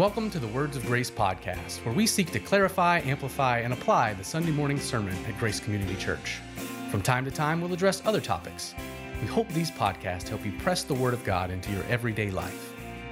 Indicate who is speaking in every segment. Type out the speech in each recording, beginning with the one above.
Speaker 1: welcome to the Words of Grace podcast, where we seek to clarify, amplify, and apply the Sunday morning sermon at Grace Community Church. From time to time, we'll address other topics. We hope these podcasts help you press the Word of God into your everyday life.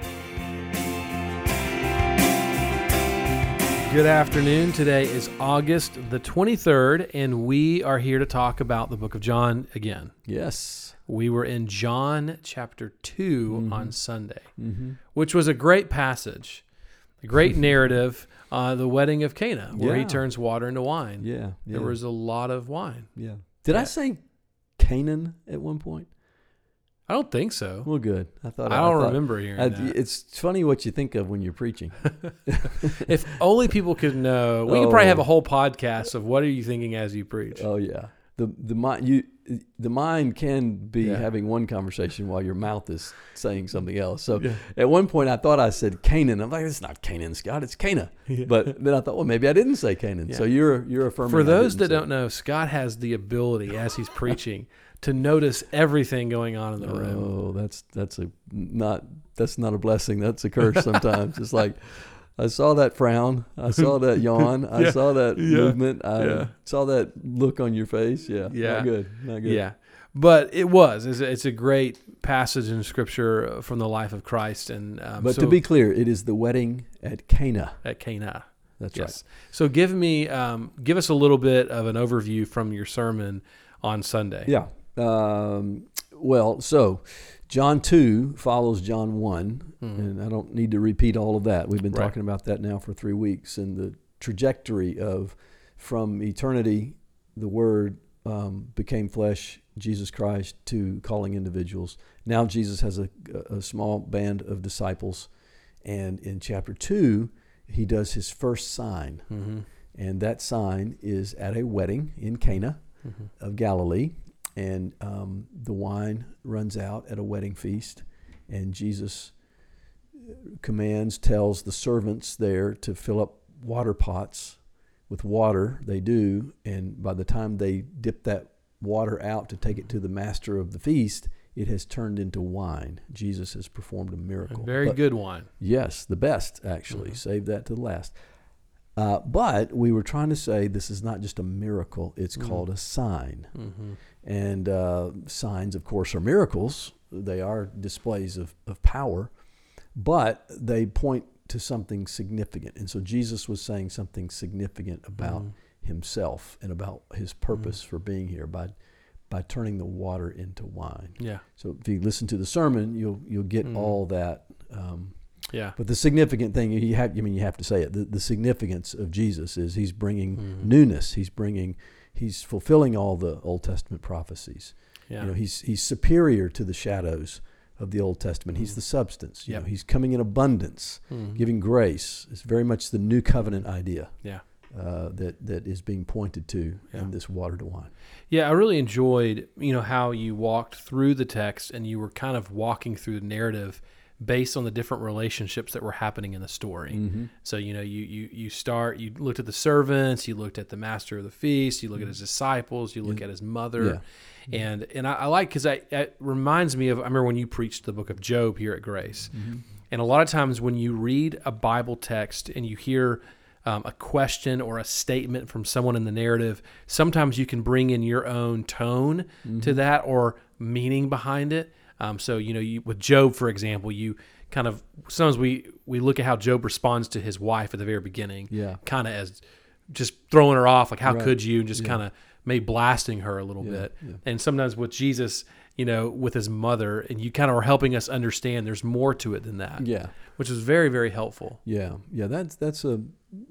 Speaker 2: Good afternoon. Today is August the 23rd, and we are here to talk about the book of John again.
Speaker 3: Yes.
Speaker 2: We were in John chapter 2 on Sunday, which was a great passage, a great narrative, the wedding of Cana, where he turns water into wine.
Speaker 3: Yeah.
Speaker 2: There was a lot of wine.
Speaker 3: Yeah. Did I say Canaan at one point?
Speaker 2: I don't think so.
Speaker 3: Well, good. I thought
Speaker 2: I don't remember hearing that.
Speaker 3: It's funny what you think of when you're preaching.
Speaker 2: If only people could know. We could probably have a whole podcast of what are you thinking as you preach.
Speaker 3: Oh yeah. The mind can be having one conversation while your mouth is saying something else. So at one point I thought I said Canaan. I'm like, it's not Canaan, Scott. It's Cana. But then I thought, well, maybe I didn't say Canaan. So you're affirming.
Speaker 2: For those that don't know, Scott has the ability as he's preaching to notice everything going on in the room.
Speaker 3: Oh, that's not a blessing. That's a curse sometimes. It's like, I saw that frown. I saw that yawn. I saw that movement. I saw that look on your face. Yeah. Not good.
Speaker 2: Yeah. But it's a great passage in Scripture from the life of Christ. And
Speaker 3: But to be clear, it is the wedding at Cana.
Speaker 2: At Cana.
Speaker 3: That's right.
Speaker 2: So give us a little bit of an overview from your sermon on Sunday.
Speaker 3: Yeah. So John 2 follows John 1, and I don't need to repeat all of that. We've been talking about that now for 3 weeks, and the trajectory of from eternity, the Word became flesh, Jesus Christ, to calling individuals. Now Jesus has a small band of disciples, and in chapter 2, he does his first sign, and that sign is at a wedding in Cana of Galilee. And the wine runs out at a wedding feast, and Jesus tells the servants there to fill up water pots with water. They do, and by the time they dip that water out to take it to the master of the feast, it has turned into wine. Jesus has performed a miracle.
Speaker 2: Good wine. Yes,
Speaker 3: the best, actually. Save that to the last. But we were trying to say this is not just a miracle, it's called a sign. And signs, of course, are miracles. They are displays of power, but they point to something significant. And so Jesus was saying something significant about himself and about his purpose for being here by turning the water into wine. Yeah. So if you listen to the sermon, you'll get all that. But the significant thing you have to say it. The significance of Jesus is he's bringing newness. He's fulfilling all the Old Testament prophecies. Yeah. He's superior to the shadows of the Old Testament. He's the substance. You know, he's coming in abundance, giving grace. It's very much the new covenant idea. That is being pointed to in this water to wine.
Speaker 2: Yeah, I really enjoyed how you walked through the text and you were kind of walking through the narrative based on the different relationships that were happening in the story. So, you looked at the servants, you looked at the master of the feast, you look at his disciples, you look at his mother. Yeah. And I like, because it reminds me of, I remember when you preached the book of Job here at Grace. And a lot of times when you read a Bible text and you hear a question or a statement from someone in the narrative, sometimes you can bring in your own tone to that or meaning behind it. So, with Job, for example, you kind of, sometimes we look at how Job responds to his wife at the very beginning, kind of as just throwing her off, like, how could you, and just kind of maybe blasting her a little bit. Yeah. And sometimes with Jesus, with his mother, and you kind of are helping us understand there's more to it than that. Yeah. Which is very, very helpful.
Speaker 3: Yeah. Yeah. That's an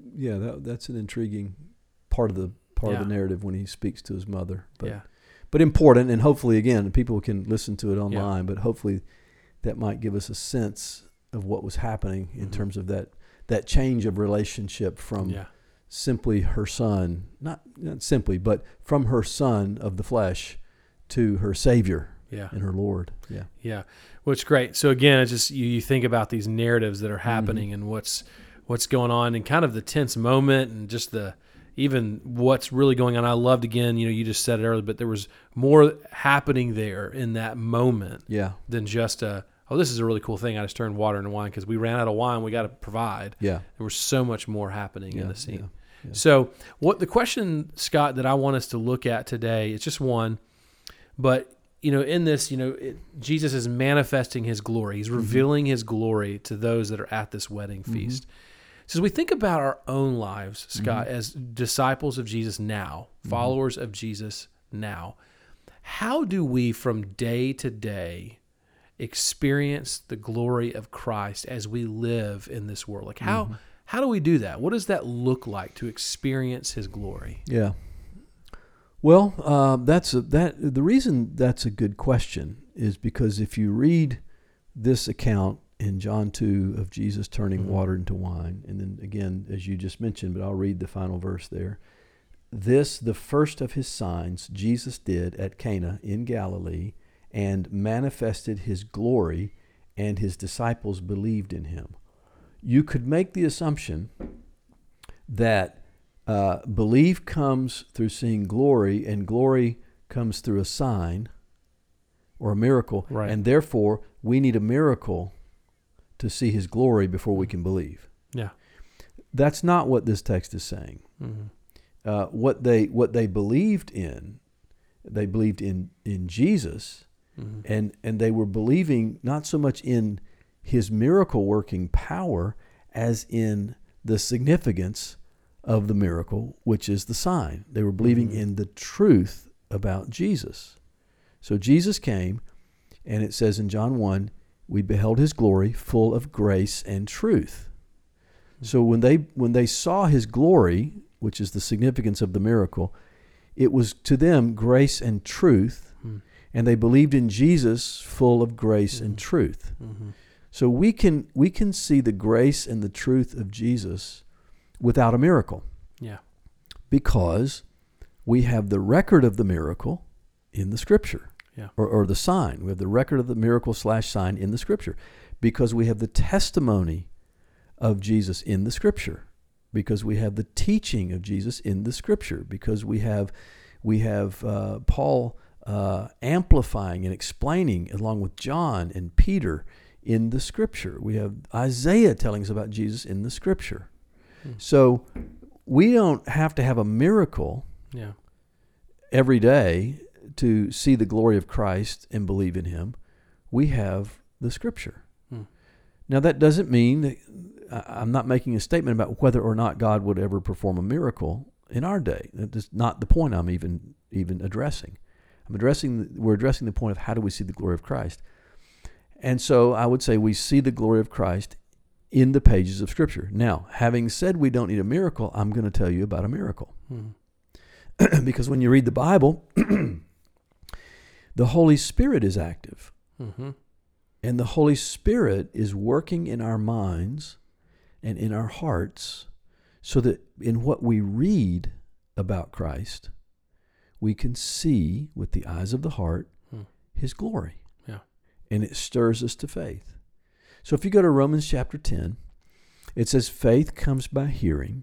Speaker 3: intriguing part of the narrative when he speaks to his mother. But important, and hopefully, again, people can listen to it online, but hopefully that might give us a sense of what was happening in terms of that change of relationship from simply her son, not simply, but from her son of the flesh to her Savior and her Lord. Yeah.
Speaker 2: Yeah. Well, it's great. So again, it's just you think about these narratives that are happening and what's going on and kind of the tense moment and just even what's really going on. I loved, again, you just said it earlier, but there was more happening there in that moment than just a oh, this is a really cool thing. I just turned water into wine because we ran out of wine. We got to provide.
Speaker 3: Yeah.
Speaker 2: There was so much more happening in the scene.
Speaker 3: Yeah.
Speaker 2: So what the question, Scott, that I want us to look at today, it's just one, but in this, Jesus is manifesting his glory. He's revealing his glory to those that are at this wedding feast. So as we think about our own lives, Scott, as disciples of Jesus now, followers of Jesus now, how do we from day to day experience the glory of Christ as we live in this world? Like how do we do that? What does that look like to experience his glory?
Speaker 3: Yeah. Well, the reason that's a good question is because if you read this account in John 2 of Jesus turning water into wine, and then again, as you just mentioned, but I'll read the final verse there. This, the first of his signs, Jesus did at Cana in Galilee, and manifested his glory, and his disciples believed in him. You could make the assumption that belief comes through seeing glory, and glory comes through a sign or a miracle,
Speaker 2: right.
Speaker 3: And therefore we need a miracle to see his glory before we can believe.
Speaker 2: Yeah,
Speaker 3: that's not what this text is saying. What they believed in, in Jesus, and they were believing not so much in his miracle working power as in the significance of the miracle, which is the sign. They were believing in the truth about Jesus. So Jesus came, and it says in John 1, we beheld his glory full of grace and truth. So when they saw his glory, which is the significance of the miracle, it was to them grace and truth, and they believed in Jesus full of grace and truth. So we can see the grace and the truth of Jesus without a miracle.
Speaker 2: Yeah.
Speaker 3: Because we have the record of the miracle in the Scripture.
Speaker 2: Yeah.
Speaker 3: Or the sign. We have the record of the miracle / sign in the Scripture. Because we have the testimony of Jesus in the Scripture. Because we have the teaching of Jesus in the Scripture. Because we have Paul amplifying and explaining along with John and Peter in the Scripture. We have Isaiah telling us about Jesus in the Scripture. So we don't have to have a miracle every day to see the glory of Christ and believe in him. We have the Scripture. Now that doesn't mean that I'm not making a statement about whether or not God would ever perform a miracle in our day. That's not the point I'm even addressing. We're addressing the point of how do we see the glory of Christ. And so I would say we see the glory of Christ in the pages of Scripture. Now, having said we don't need a miracle, I'm going to tell you about a miracle. Because when you read the Bible, the Holy Spirit is active. And the Holy Spirit is working in our minds and in our hearts so that in what we read about Christ, we can see with the eyes of the heart his glory.
Speaker 2: Yeah.
Speaker 3: And it stirs us to faith. So if you go to Romans chapter 10, it says faith comes by hearing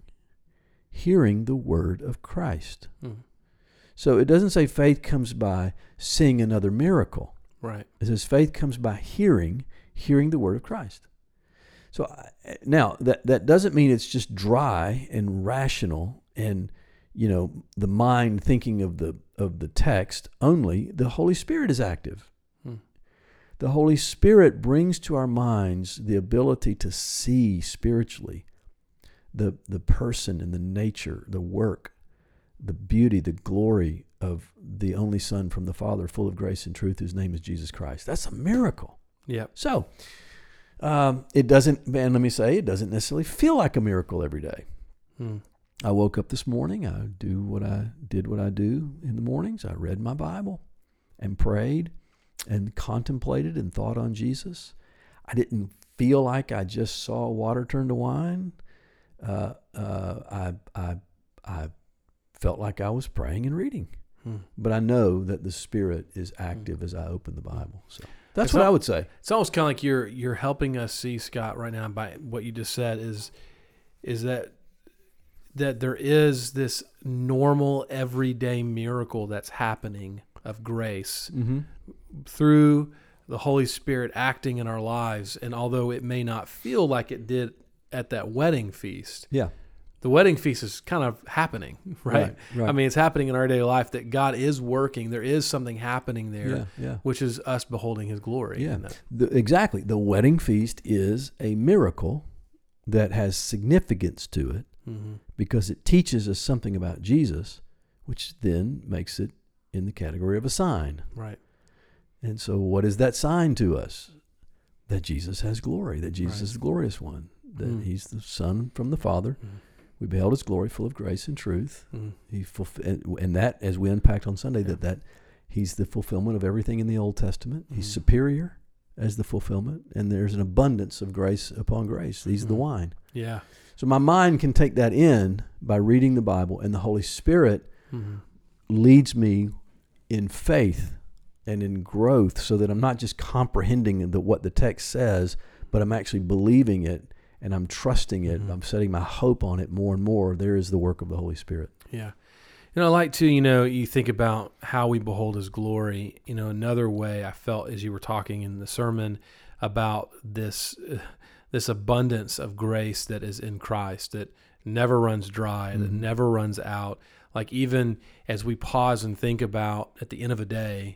Speaker 3: the word of Christ. So it doesn't say faith comes by seeing another miracle.
Speaker 2: Right.
Speaker 3: It says faith comes by hearing the word of Christ. So now that doesn't mean it's just dry and rational and the mind thinking of the text only. The Holy Spirit is active. The Holy Spirit brings to our minds the ability to see spiritually the person and the nature, the work, the beauty, the glory of the only Son from the Father, full of grace and truth, whose name is Jesus Christ. That's a miracle.
Speaker 2: Yeah.
Speaker 3: So it doesn't necessarily feel like a miracle every day. I woke up this morning. I did what I do in the mornings. I read my Bible and prayed and contemplated and thought on Jesus. I didn't feel like I just saw water turn to wine. I felt like I was praying and reading. But I know that the Spirit is active as I open the Bible. So that's what I would say.
Speaker 2: It's almost kind of like you're helping us see, Scott, right now by what you just said is that there is this normal everyday miracle that's happening of grace through the Holy Spirit acting in our lives. And although it may not feel like it did at that wedding feast,
Speaker 3: Yeah.
Speaker 2: the wedding feast is kind of happening, right?
Speaker 3: Right.
Speaker 2: I mean, it's happening in our daily life that God is working. There is something happening there,
Speaker 3: Yeah.
Speaker 2: which is us beholding His glory.
Speaker 3: Yeah.
Speaker 2: in that.
Speaker 3: Exactly. The wedding feast is a miracle that has significance to it
Speaker 2: Mm-hmm.
Speaker 3: because it teaches us something about Jesus, which then makes it in the category of a sign.
Speaker 2: Right.
Speaker 3: And so what is that sign to us? That Jesus has glory, that Jesus is the glorious one, that He's the Son from the Father. We beheld His glory full of grace and truth. He and that, as we unpacked on Sunday, that He's the fulfillment of everything in the Old Testament. He's superior as the fulfillment, and there's an abundance of grace upon grace. He's the wine.
Speaker 2: Yeah.
Speaker 3: So my mind can take that in by reading the Bible, and the Holy Spirit leads me in faith and in growth, so that I'm not just comprehending what the text says, but I'm actually believing it, and I'm trusting it. I'm setting my hope on it more and more. There is the work of the Holy Spirit.
Speaker 2: Yeah. I like to, you think about how we behold His glory. Another way I felt as you were talking in the sermon about this abundance of grace that is in Christ, that never runs dry, that never runs out. Like, even as we pause and think about at the end of a day,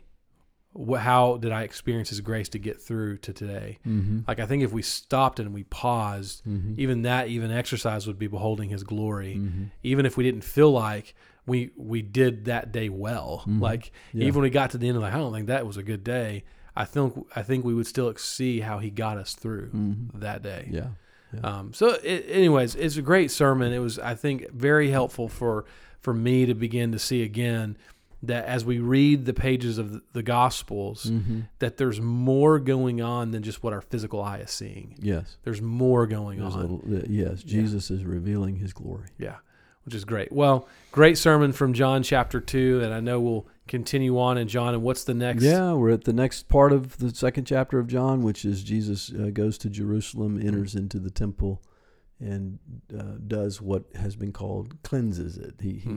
Speaker 2: how did I experience His grace to get through to today? Like, I think if we stopped and we paused, even exercise would be beholding His glory. Even if we didn't feel like we did that day well, even when we got to the end of I don't think that was a good day, I think we would still see how He got us through that day.
Speaker 3: Yeah.
Speaker 2: Anyways, it's a great sermon. It was, I think, very helpful for me to begin to see again that as we read the pages of the Gospels, that there's more going on than just what our physical eye is seeing.
Speaker 3: Yes.
Speaker 2: There's more going on.
Speaker 3: Jesus is revealing His glory.
Speaker 2: Yeah, which is great. Well, great sermon from John chapter 2, and I know we'll continue on in John. And what's the next?
Speaker 3: Yeah, we're at the next part of the second chapter of John, which is Jesus goes to Jerusalem, enters into the temple, and does what has been called cleanses it.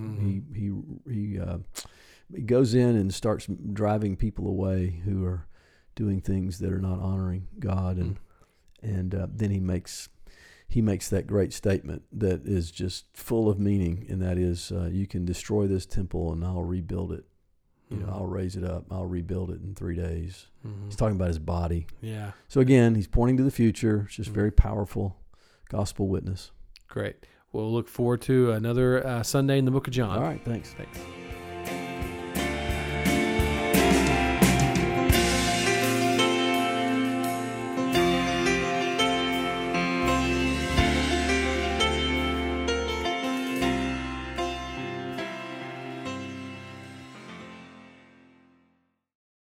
Speaker 3: He goes in and starts driving people away who are doing things that are not honoring God, and then he makes that great statement that is just full of meaning, and that is, you can destroy this temple and I'll rebuild it. I'll raise it up. I'll rebuild it in 3 days. He's talking about His body.
Speaker 2: Yeah.
Speaker 3: So again, he's pointing to the future. It's just very powerful gospel witness.
Speaker 2: Great. We'll look forward to another Sunday in the book of John.
Speaker 3: All right. Thanks.
Speaker 2: Thanks.